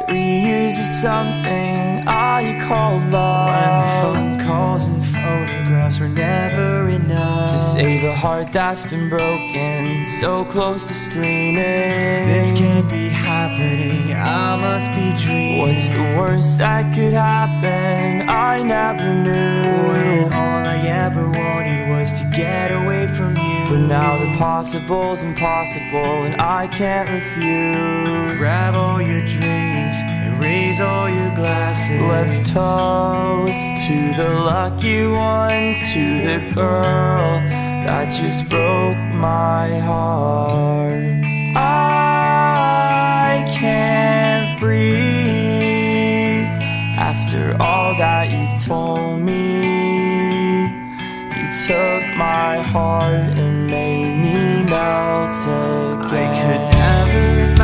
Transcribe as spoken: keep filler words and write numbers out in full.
Three years of something I call love. When the phone calls and photographs were never enough to save a heart that's been broken, so close to screaming. This can't be happening, I must be dreaming. What's the worst that could happen? I never knew. When all I ever wanted was to get away from you. But now the possible's impossible, and I can't refuse. Grab all your drinks and raise all your glasses. Let's toast to the lucky ones, to the girl that just broke my heart. I can't breathe after all that you've told me. You took my heart and made me melt again. I could never